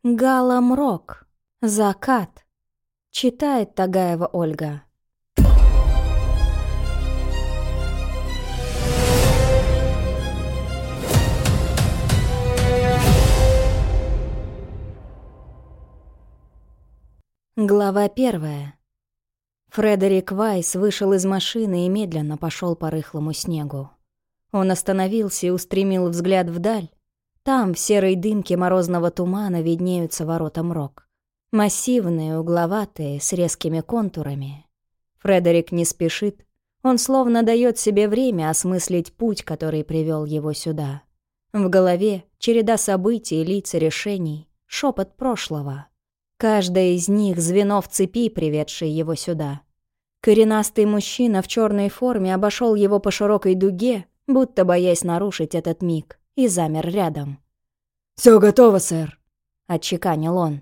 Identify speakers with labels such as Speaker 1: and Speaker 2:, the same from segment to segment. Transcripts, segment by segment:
Speaker 1: Галамрок. Закат. Читает Тагаева Ольга. Глава 1. Фредерик Вайс вышел из машины и медленно пошел по рыхлому снегу. Он остановился и устремил взгляд вдаль. Там, в серой дымке морозного тумана, виднеются ворота Мрок. Массивные, угловатые, с резкими контурами. Фредерик не спешит. Он словно дает себе время осмыслить путь, который привел его сюда. В голове череда событий, лиц и решений, шепот прошлого. Каждая из них — звено в цепи, приведшее его сюда. Коренастый мужчина в черной форме обошел его по широкой дуге, будто боясь нарушить этот миг, и замер рядом. «Все готово, сэр», — отчеканил он.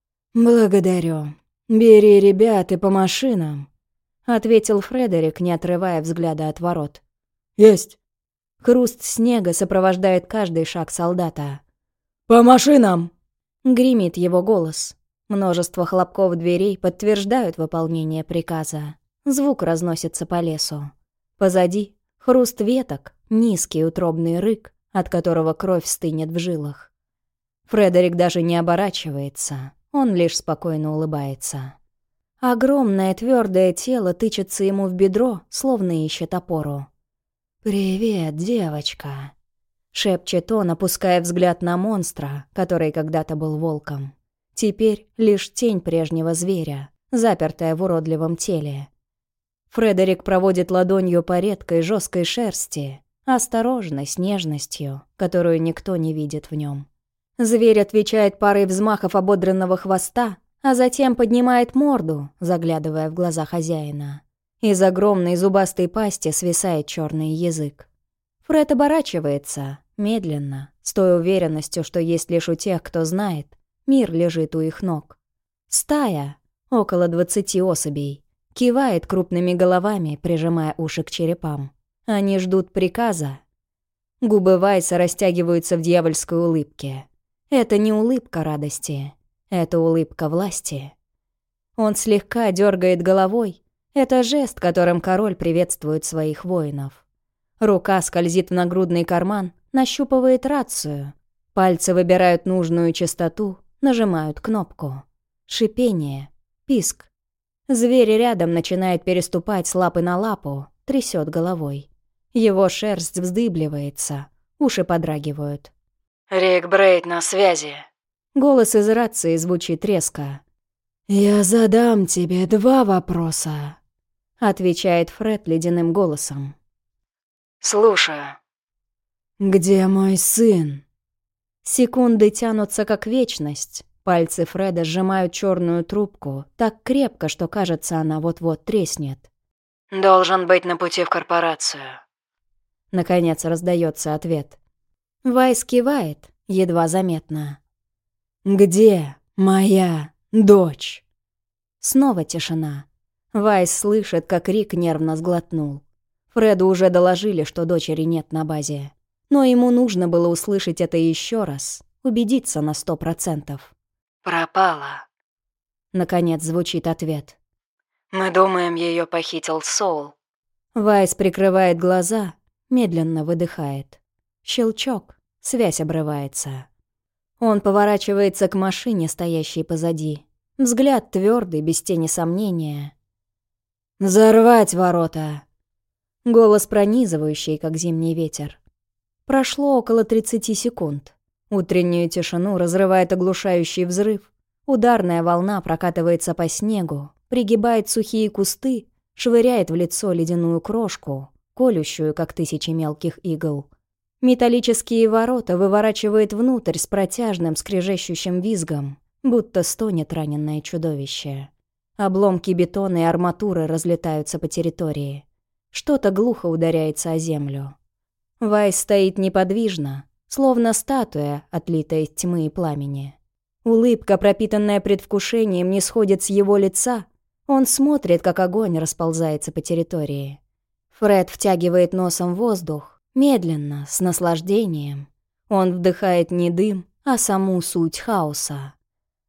Speaker 1: «Благодарю. Бери ребят и по машинам», — ответил Фредерик, не отрывая взгляда от ворот. «Есть». Хруст снега сопровождает каждый шаг солдата. «По машинам!» — гремит его голос. Множество хлопков дверей подтверждают выполнение приказа. Звук разносится по лесу. Позади — хруст веток, низкий утробный рык, от которого кровь стынет в жилах. Фредерик даже не оборачивается, он лишь спокойно улыбается. Огромное твердое тело тычется ему в бедро, словно ищет опору. «Привет, девочка», — шепчет он, опуская взгляд на монстра, который когда-то был волком. Теперь лишь тень прежнего зверя, запертая в уродливом теле. Фредерик проводит ладонью по редкой жесткой шерсти, осторожно, с нежностью, которую никто не видит в нем. Зверь отвечает парой взмахов ободранного хвоста, а затем поднимает морду, заглядывая в глаза хозяина. Из огромной зубастой пасти свисает черный язык. Фред оборачивается, медленно, с той уверенностью, что есть лишь у тех, кто знает. Мир лежит у их ног. Стая, около 20 особей, кивает крупными головами, прижимая уши к черепам. Они ждут приказа. Губы Вайса растягиваются в дьявольской улыбке. Это не улыбка радости, это улыбка власти. Он слегка дергает головой. Это жест, которым король приветствует своих воинов. Рука скользит в нагрудный карман, нащупывает рацию. Пальцы выбирают нужную частоту, нажимают кнопку. Шипение, писк. Зверь рядом начинает переступать с лапы на лапу, трясет головой. Его шерсть вздыбливается, уши подрагивают.
Speaker 2: «Рик Брейд на связи».
Speaker 1: Голос из рации звучит резко. «Я задам тебе 2 вопроса», — отвечает Фред ледяным голосом.
Speaker 2: «Слушаю».
Speaker 1: «Где мой сын?» Секунды тянутся как вечность. Пальцы Фреда сжимают черную трубку так крепко, что кажется, она вот-вот треснет.
Speaker 2: «Должен быть на пути в корпорацию».
Speaker 1: Наконец раздается ответ. Вайс кивает, едва заметно. «Где моя дочь?» Снова тишина. Вайс слышит, как Рик нервно сглотнул. Фреду уже доложили, что дочери нет на базе. Но ему нужно было услышать это еще раз, убедиться на 100%.
Speaker 2: «Пропала».
Speaker 1: Наконец звучит ответ.
Speaker 2: «Мы думаем, ее похитил Соул».
Speaker 1: Вайс прикрывает глаза, медленно выдыхает. Щелчок, связь обрывается. Он поворачивается к машине, стоящей позади. Взгляд твердый, без тени сомнения. «Взорвать ворота!» Голос пронизывающий, как зимний ветер. Прошло около 30 секунд. Утреннюю тишину разрывает оглушающий взрыв. Ударная волна прокатывается по снегу, пригибает сухие кусты, швыряет в лицо ледяную крошку, колющую, как 1000 мелких игл. Металлические ворота выворачивает внутрь с протяжным скрежещущим визгом, будто стонет раненое чудовище. Обломки бетона и арматуры разлетаются по территории. Что-то глухо ударяется о землю. Вайс стоит неподвижно, словно статуя, отлитая из тьмы и пламени. Улыбка, пропитанная предвкушением, не сходит с его лица. Он смотрит, как огонь расползается по территории. Фред втягивает носом воздух, медленно, с наслаждением. Он вдыхает не дым, а саму суть хаоса.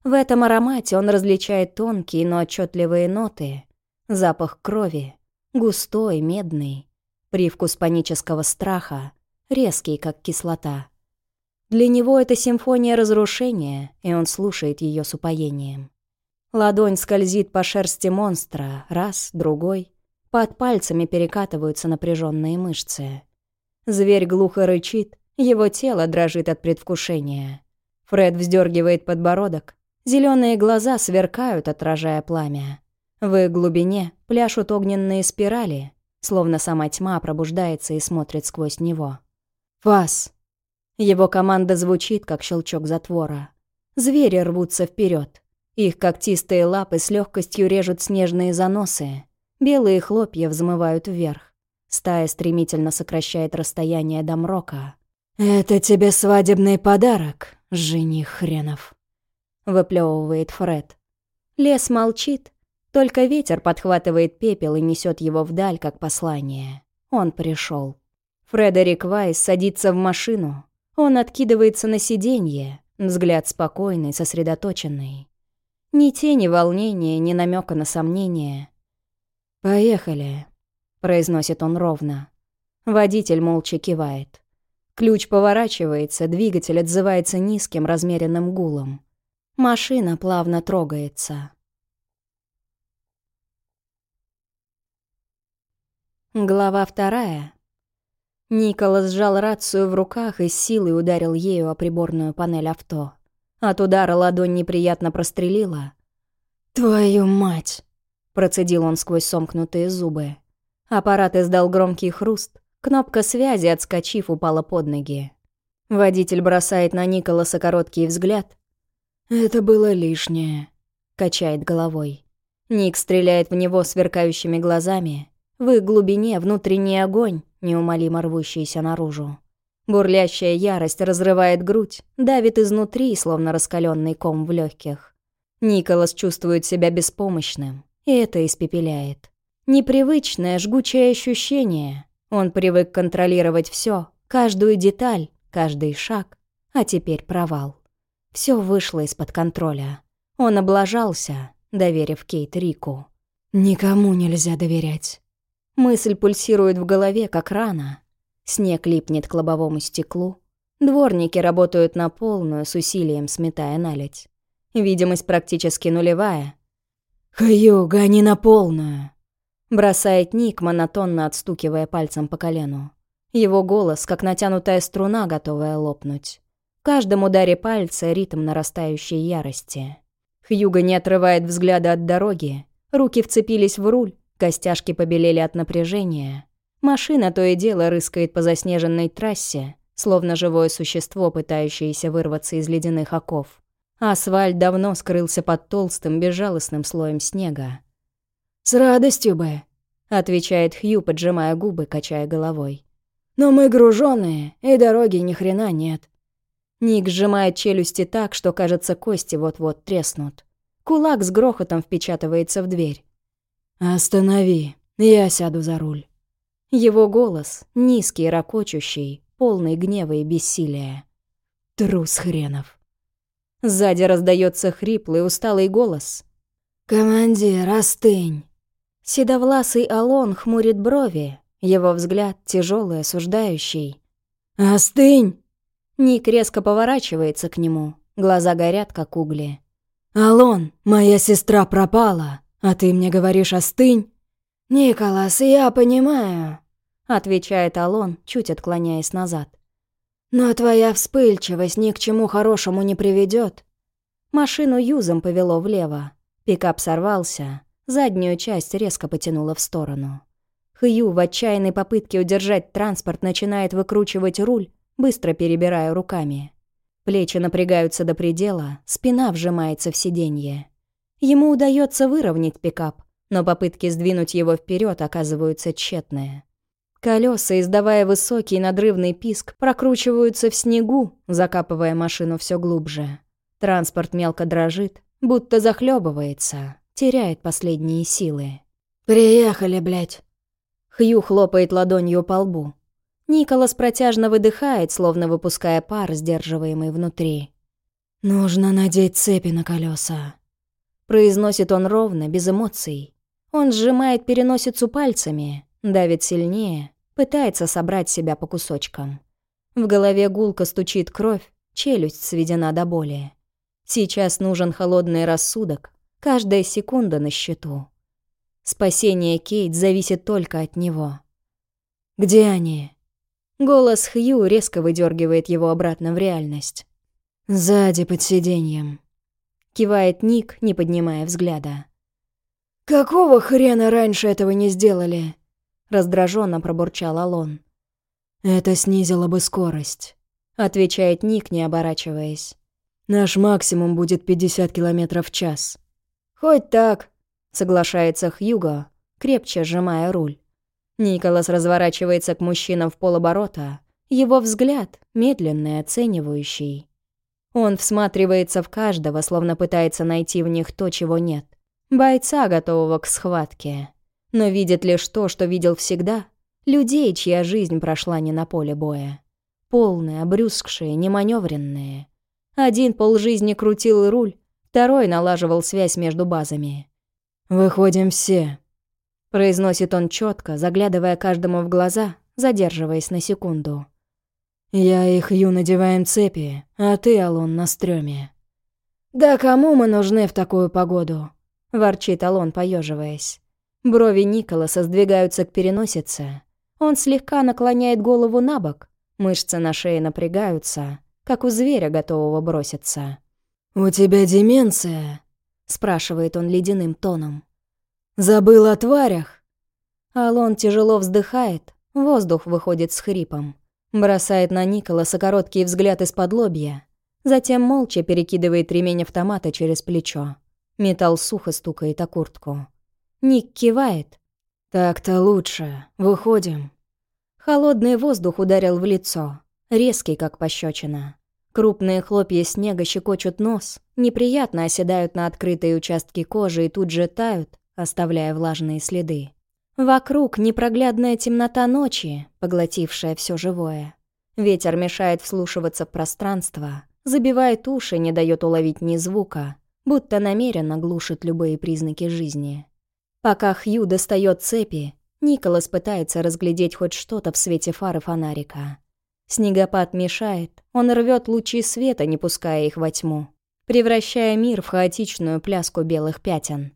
Speaker 1: В этом аромате он различает тонкие, но отчетливые ноты. Запах крови, густой, медный. Привкус панического страха, резкий, как кислота. Для него это симфония разрушения, и он слушает ее с упоением. Ладонь скользит по шерсти монстра, раз, другой. Под пальцами перекатываются напряженные мышцы. Зверь глухо рычит, его тело дрожит от предвкушения. Фред вздергивает подбородок, зеленые глаза сверкают, отражая пламя. В их глубине пляшут огненные спирали, словно сама тьма пробуждается и смотрит сквозь него. «Фас!» Его команда звучит, как щелчок затвора. Звери рвутся вперед. Их когтистые лапы с легкостью режут снежные заносы. Белые хлопья взмывают вверх. Стая стремительно сокращает расстояние до мрока. «Это тебе свадебный подарок, жених хренов», — выплевывает Фред. Лес молчит, только ветер подхватывает пепел и несет его вдаль, как послание. Он пришел. Фредерик Вайс садится в машину. Он откидывается на сиденье, взгляд спокойный, сосредоточенный. Ни тени волнения, ни намека на сомнение. «Поехали», — произносит он ровно. Водитель молча кивает. Ключ поворачивается, двигатель отзывается низким, размеренным гулом. Машина плавно трогается. Глава 2. Николас сжал рацию в руках и с силой ударил ею о приборную панель авто. От удара ладонь неприятно прострелила. «Твою мать!» — процедил он сквозь сомкнутые зубы. Аппарат издал громкий хруст, кнопка связи, отскочив, упала под ноги. Водитель бросает на Николаса короткий взгляд. «Это было лишнее», — качает головой. Ник стреляет в него сверкающими глазами. В их глубине внутренний огонь, неумолимо рвущийся наружу. Бурлящая ярость разрывает грудь, давит изнутри, словно раскаленный ком в легких. Николас чувствует себя беспомощным, и это испепеляет. Непривычное, жгучее ощущение. Он привык контролировать все, каждую деталь, каждый шаг, а теперь провал. Все вышло из-под контроля. Он облажался, доверив Кейт Рику. «Никому нельзя доверять». Мысль пульсирует в голове, как рана. Снег липнет к лобовому стеклу. Дворники работают на полную, с усилием сметая наледь. Видимость практически нулевая. «Хью, гони на полную!» Бросает Ник, монотонно отстукивая пальцем по колену. Его голос, как натянутая струна, готовая лопнуть. В каждом ударе пальца ритм нарастающей ярости. Хьюго не отрывает взгляда от дороги. Руки вцепились в руль, костяшки побелели от напряжения. Машина то и дело рыскает по заснеженной трассе, словно живое существо, пытающееся вырваться из ледяных оков. Асфальт давно скрылся под толстым, безжалостным слоем снега. «С радостью бы», — отвечает Хью, поджимая губы, качая головой. «Но мы гружёные, и дороги ни хрена нет». Ник сжимает челюсти так, что, кажется, кости вот-вот треснут. Кулак с грохотом впечатывается в дверь. «Останови, я сяду за руль». Его голос, низкий, ракочущий, полный гнева и бессилия. Трус хренов. Сзади раздается хриплый, усталый голос. «Командир, остынь!» Седовласый Алон хмурит брови, его взгляд тяжелый, осуждающий. «Остынь!» Ник резко поворачивается к нему, глаза горят, как угли. «Алон, моя сестра пропала, а ты мне говоришь остынь?» «Николас, я понимаю», — отвечает Алон, чуть отклоняясь назад. «Но твоя вспыльчивость ни к чему хорошему не приведет». Машину юзом повело влево. Пикап сорвался, заднюю часть резко потянуло в сторону. Хью в отчаянной попытке удержать транспорт начинает выкручивать руль, быстро перебирая руками. Плечи напрягаются до предела, спина вжимается в сиденье. Ему удается выровнять пикап, но попытки сдвинуть его вперед оказываются тщетные. Колеса, издавая высокий надрывный писк, прокручиваются в снегу, закапывая машину все глубже. Транспорт мелко дрожит, будто захлебывается, теряет последние силы. «Приехали, блядь!» Хью хлопает ладонью по лбу. Николас протяжно выдыхает, словно выпуская пар, сдерживаемый внутри. «Нужно надеть цепи на колеса», — произносит он ровно, без эмоций. Он сжимает переносицу пальцами, давит сильнее, пытается собрать себя по кусочкам. В голове гулко стучит кровь, челюсть сведена до боли. Сейчас нужен холодный рассудок, каждая секунда на счету. Спасение Кейт зависит только от него. «Где они?» Голос Хью резко выдергивает его обратно в реальность. «Сзади, под сиденьем», — кивает Ник, не поднимая взгляда. «Какого хрена раньше этого не сделали?» — раздраженно пробурчал Алон. «Это снизило бы скорость», — отвечает Ник, не оборачиваясь. «Наш максимум будет 50 км в час». «Хоть так», — соглашается Хьюго, крепче сжимая руль. Николас разворачивается к мужчинам в полоборота. Его взгляд медленный, оценивающий. Он всматривается в каждого, словно пытается найти в них то, чего нет. Бойца, готового к схватке. Но видит лишь то, что видел всегда. Людей, чья жизнь прошла не на поле боя. Полные, обрюзгшие, неманевренные. Один полжизни крутил руль, второй налаживал связь между базами. «Выходим все», — произносит он четко, заглядывая каждому в глаза, задерживаясь на секунду. «Я и Хью надеваем цепи, а ты, Алон, на стрёме». «Да кому мы нужны в такую погоду?» — ворчит Алон, поеживаясь. Брови Николаса сдвигаются к переносице. Он слегка наклоняет голову набок, мышцы на шее напрягаются, как у зверя, готового броситься. «У тебя деменция?» — спрашивает он ледяным тоном. «Забыл о тварях?» Алон тяжело вздыхает, воздух выходит с хрипом. Бросает на Николаса короткий взгляд из-под лобья. Затем молча перекидывает ремень автомата через плечо. Металл сухо стукает о куртку. Ник кивает. «Так-то лучше. Выходим». Холодный воздух ударил в лицо, резкий, как пощечина. Крупные хлопья снега щекочут нос, неприятно оседают на открытые участки кожи и тут же тают, оставляя влажные следы. Вокруг непроглядная темнота ночи, поглотившая все живое. Ветер мешает вслушиваться в пространство, забивает уши, не дает уловить ни звука, будто намеренно глушит любые признаки жизни. Пока Хью достает цепи, Николас пытается разглядеть хоть что-то в свете фары фонарика. Снегопад мешает, он рвет лучи света, не пуская их во тьму, превращая мир в хаотичную пляску белых пятен.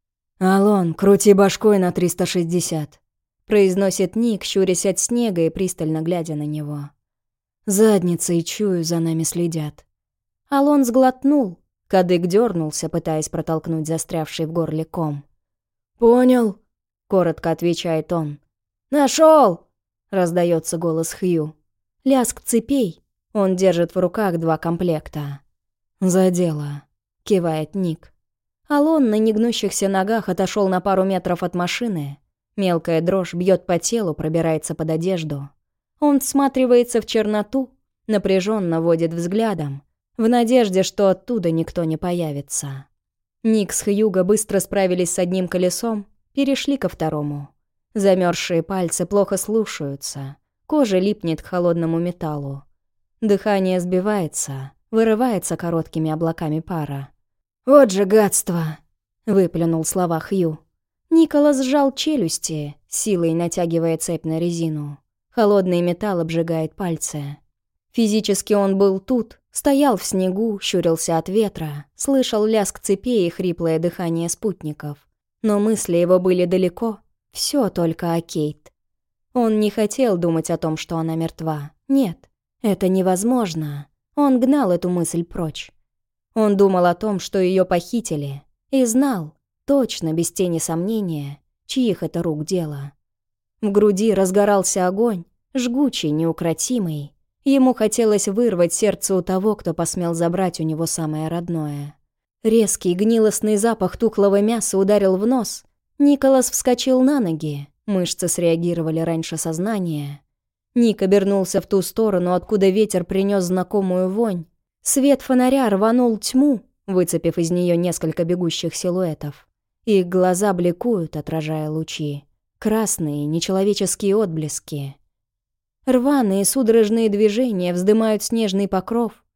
Speaker 1: «Алон, крути башкой на 360», — произносит Ник, щурясь от снега и пристально глядя на него. «Задницей, чую, за нами следят». Алон сглотнул, кадык дернулся, пытаясь протолкнуть застрявший в горле ком. «Понял», — коротко отвечает он. «Нашел!» — раздается голос Хью. Лязг цепей. Он держит в руках 2 комплекта. «За дело», — кивает Ник. Алон на негнущихся ногах отошел на пару метров от машины. Мелкая дрожь бьет по телу, пробирается под одежду. Он всматривается в черноту, напряженно водит взглядом, в надежде, что оттуда никто не появится. Ник с Хьюго быстро справились с одним колесом, перешли ко второму. Замерзшие пальцы плохо слушаются, кожа липнет к холодному металлу. Дыхание сбивается, вырывается короткими облаками пара. «Вот же гадство!» — выплюнул слова Хью. Николас сжал челюсти, силой натягивая цепь на резину. Холодный металл обжигает пальцы. Физически он был тут, стоял в снегу, щурился от ветра, слышал лязг цепей и хриплое дыхание спутников. Но мысли его были далеко, все только о Кейт. Он не хотел думать о том, что она мертва. Нет, это невозможно. Он гнал эту мысль прочь. Он думал о том, что ее похитили, и знал, точно, без тени сомнения, чьих это рук дело. В груди разгорался огонь, жгучий, неукротимый. Ему хотелось вырвать сердце у того, кто посмел забрать у него самое родное. Резкий гнилостный запах тухлого мяса ударил в нос. Николас вскочил на ноги, мышцы среагировали раньше сознания. Ник обернулся в ту сторону, откуда ветер принес знакомую вонь. Свет фонаря рванул тьму, выцепив из нее несколько бегущих силуэтов. Их глаза бликуют, отражая лучи. Красные, нечеловеческие отблески. Рваные судорожные движения вздымают снежный покров,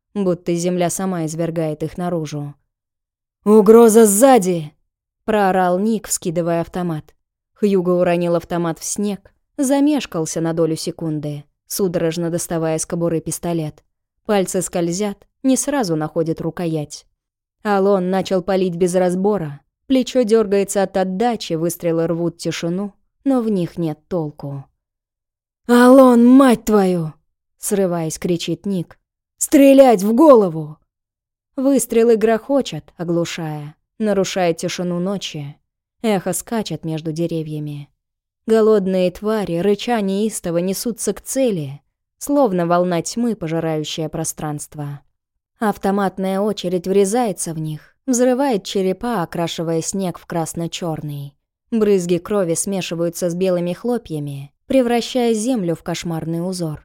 Speaker 1: будто земля сама извергает их наружу. «Угроза сзади!» — проорал Ник, вскидывая автомат. Хьюго уронил автомат в снег, замешкался на долю секунды, судорожно доставая из кобуры пистолет. Пальцы скользят, не сразу находит рукоять. Алон начал палить без разбора, плечо дергается от отдачи, выстрелы рвут тишину, но в них нет толку. «Алон, мать твою!» — срываясь, кричит Ник. «Стрелять в голову!» Выстрелы грохочут, оглушая, нарушая тишину ночи. Эхо скачет между деревьями. Голодные твари, рыча неистово, несутся к цели, словно волна тьмы, пожирающая пространство. Автоматная очередь врезается в них, взрывает черепа, окрашивая снег в красно-черный. Брызги крови смешиваются с белыми хлопьями, превращая землю в кошмарный узор.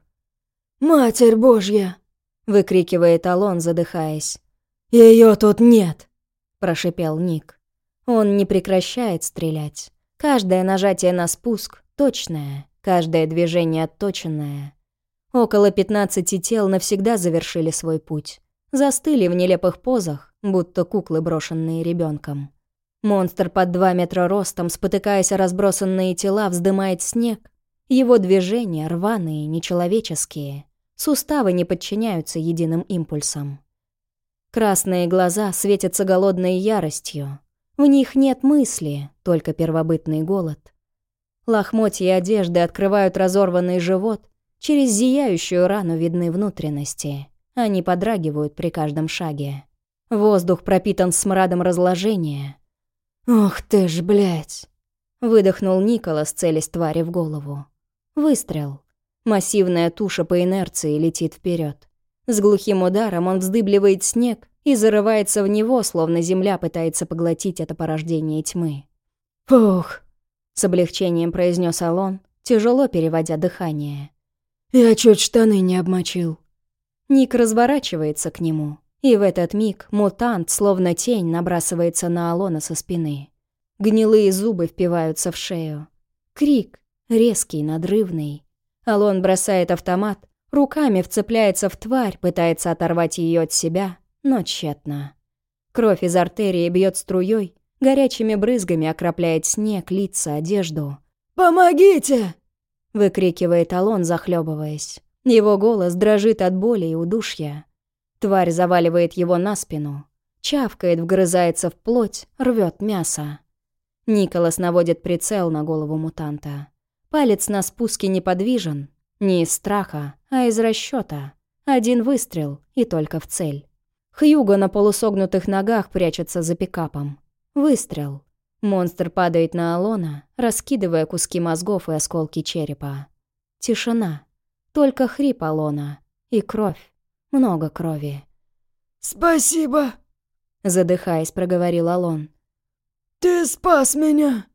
Speaker 1: «Матерь Божья!» — выкрикивает Алон, задыхаясь. «Её тут нет!» — прошипел Ник. Он не прекращает стрелять. Каждое нажатие на спуск точное, каждое движение отточенное. Около 15 тел навсегда завершили свой путь. Застыли в нелепых позах, будто куклы, брошенные ребенком. Монстр под 2 метра ростом, спотыкаясь о разбросанные тела, вздымает снег. Его движения рваные, нечеловеческие. Суставы не подчиняются единым импульсам. Красные глаза светятся голодной яростью. В них нет мысли, только первобытный голод. Лохмотья одежды открывают разорванный живот, через зияющую рану видны внутренности. Они подрагивают при каждом шаге. Воздух пропитан смрадом разложения. «Ох ты ж, блядь!» — выдохнул Николас, целясь твари в голову. Выстрел. Массивная туша по инерции летит вперед. С глухим ударом он вздыбливает снег и зарывается в него, словно земля пытается поглотить это порождение тьмы. «Фух!» — с облегчением произнес Алон, тяжело переводя дыхание. «Я чуть штаны не обмочил». Ник разворачивается к нему, и в этот миг мутант, словно тень, набрасывается на Алона со спины. Гнилые зубы впиваются в шею. Крик, резкий, надрывный. Алон бросает автомат, руками вцепляется в тварь, пытается оторвать ее от себя, но тщетно. Кровь из артерии бьет струей, горячими брызгами окропляет снег, лица, одежду. «Помогите!» — выкрикивает Алон, захлебываясь. Его голос дрожит от боли и удушья. Тварь заваливает его на спину, чавкает, вгрызается в плоть, рвет мясо. Николас наводит прицел на голову мутанта. Палец на спуске неподвижен, не из страха, а из расчета. Один выстрел и только в цель. Хьюго на полусогнутых ногах прячется за пикапом. Выстрел. Монстр падает на Алона, раскидывая куски мозгов и осколки черепа. Тишина. Только хрип Алона. И кровь. Много крови. «Спасибо!» Задыхаясь, проговорил Алон. «Ты спас меня!»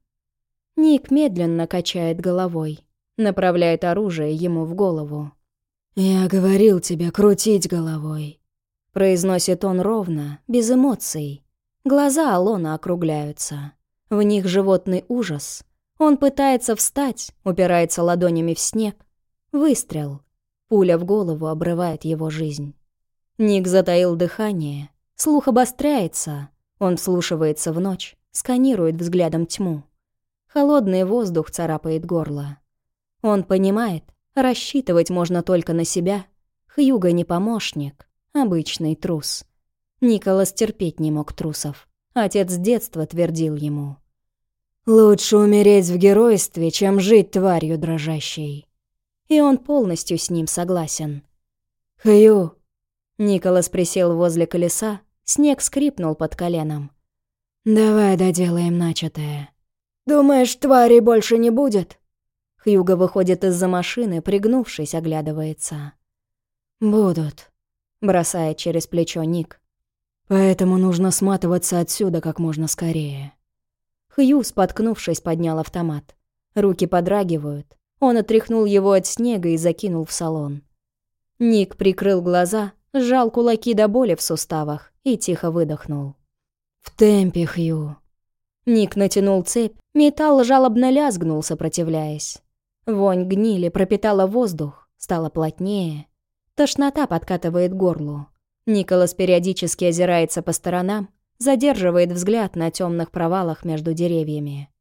Speaker 1: Ник медленно качает головой. Направляет оружие ему в голову. «Я говорил тебе крутить головой», — произносит он ровно, без эмоций. Глаза Алона округляются. В них животный ужас. Он пытается встать, упирается ладонями в снег. Выстрел. Пуля в голову обрывает его жизнь. Ник затаил дыхание. Слух обостряется. Он вслушивается в ночь, сканирует взглядом тьму. Холодный воздух царапает горло. Он понимает, рассчитывать можно только на себя. Хьюго не помощник, обычный трус. Николас терпеть не мог трусов. Отец с детства твердил ему: «Лучше умереть в геройстве, чем жить тварью дрожащей». И он полностью с ним согласен. «Хью!» Николас присел возле колеса, снег скрипнул под коленом. «Давай доделаем начатое». «Думаешь, тварей больше не будет?» Хьюго выходит из-за машины, пригнувшись, оглядывается. «Будут», — бросает через плечо Ник. «Поэтому нужно сматываться отсюда как можно скорее». Хью, споткнувшись, поднял автомат. Руки подрагивают. Он отряхнул его от снега и закинул в салон. Ник прикрыл глаза, сжал кулаки до боли в суставах и тихо выдохнул. «В темпе, Хью». Ник натянул цепь, металл жалобно лязгнул, сопротивляясь. Вонь гнили пропитала воздух, стала плотнее. Тошнота подкатывает к горлу. Николас периодически озирается по сторонам, задерживает взгляд на темных провалах между деревьями.